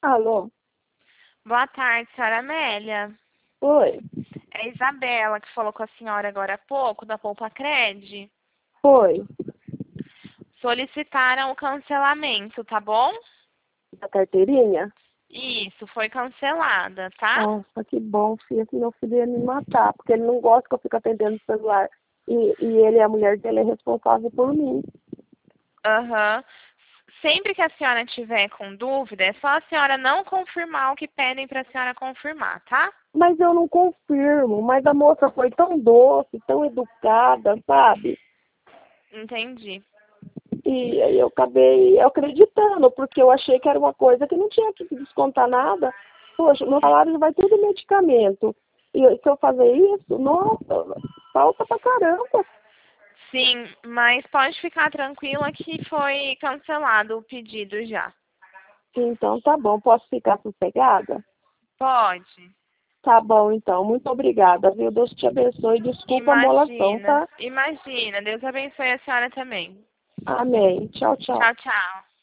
Alô? Boa tarde, senhora Amélia. Oi. É a Isabela que falou com a senhora agora há pouco, da Poupa Cred. Oi. Solicitaram o cancelamento, tá bom? Da carteirinha? Isso, foi cancelada, tá? Nossa, que bom, filha, que meu filho ia me matar, porque ele não gosta que eu fique atendendo o celular. E ele, a mulher dele, é responsável por mim. Aham. Sempre que a senhora tiver com dúvida, é só a senhora não confirmar o que pedem para a senhora confirmar, tá? Mas eu não confirmo, mas a moça foi tão doce, tão educada, sabe? Entendi. E aí eu acabei acreditando, porque eu achei que era uma coisa que não tinha que descontar nada. Poxa, meu salário vai tudo em medicamento. E se eu fazer isso, nossa, falta pra caramba. Sim, mas pode ficar tranquila que foi cancelado o pedido já. Então tá bom, posso ficar sossegada? Pode. Tá bom, então. Muito obrigada, viu? Deus te abençoe. Desculpa a molação, Imagina, tá? imagina. Deus abençoe a senhora também. Amém. Tchau, tchau. Tchau, tchau.